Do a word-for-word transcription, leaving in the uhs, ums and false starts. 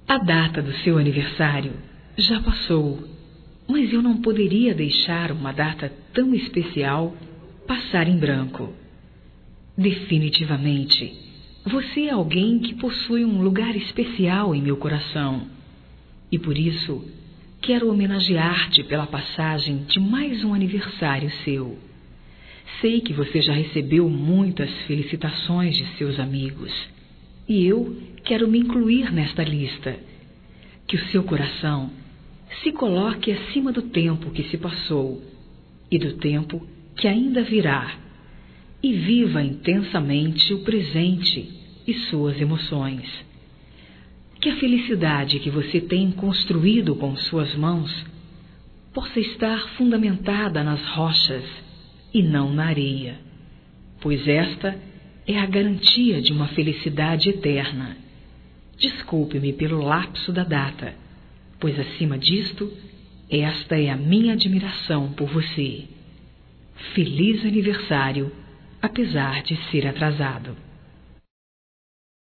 A data do seu aniversário já passou, mas eu não poderia deixar uma data tão especial passar em branco. Definitivamente, você é alguém que possui um lugar especial em meu coração. E por isso, quero homenagear-te pela passagem de mais um aniversário seu. Sei que você já recebeu muitas felicitações de seus amigos. E eu quero me incluir nesta lista. Que o seu coração se coloque acima do tempo que se passou e do tempo que ainda virá, e viva intensamente o presente e suas emoções. Que a felicidade que você tem construído com suas mãos possa estar fundamentada nas rochas e não na areia, pois esta é a garantia de uma felicidade eterna. Desculpe-me pelo lapso da data, pois acima disto, esta é a minha admiração por você. Feliz aniversário, apesar de ser atrasado.